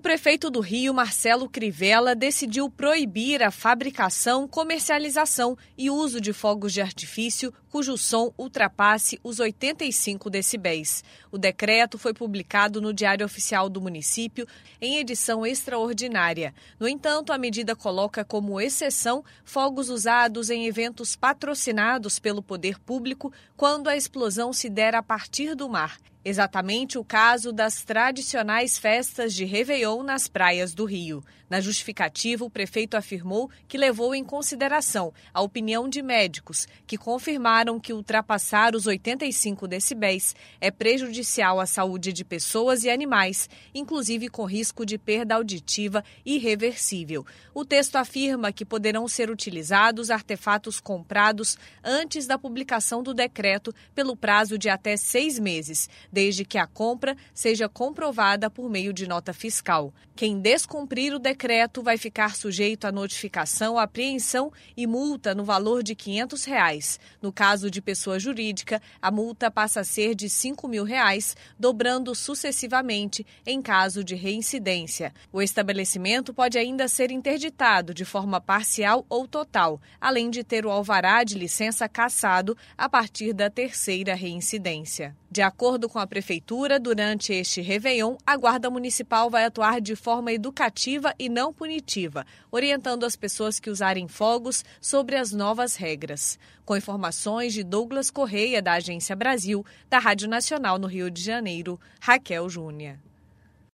O prefeito do Rio, Marcelo Crivella, decidiu proibir a fabricação, comercialização e uso de fogos de artifício cujo som ultrapasse os 85 decibéis. O decreto foi publicado no Diário Oficial do município em edição extraordinária. No entanto, a medida coloca como exceção fogos usados em eventos patrocinados pelo poder público quando a explosão se der a partir do mar. Exatamente o caso das tradicionais festas de Réveillon nas praias do Rio. Na justificativa, o prefeito afirmou que levou em consideração a opinião de médicos que confirmaram que ultrapassar os 85 decibéis é prejudicial à saúde de pessoas e animais, inclusive com risco de perda auditiva irreversível. O texto afirma que poderão ser utilizados artefatos comprados antes da publicação do decreto pelo prazo de até 6 meses, desde que a compra seja comprovada por meio de nota fiscal. Quem descumprir o decreto vai ficar sujeito a notificação, apreensão e multa no valor de R$ 500. No caso de pessoa jurídica, a multa passa a ser de R$ 5.000, dobrando sucessivamente em caso de reincidência. O estabelecimento pode ainda ser interditado de forma parcial ou total, além de ter o alvará de licença cassado a partir da 3ª reincidência. De acordo com a Prefeitura, durante este Réveillon, a Guarda Municipal vai atuar de forma educativa e não punitiva, orientando as pessoas que usarem fogos sobre as novas regras. Com informações de Douglas Correia, da Agência Brasil, da Rádio Nacional no Rio de Janeiro, Raquel Júnior.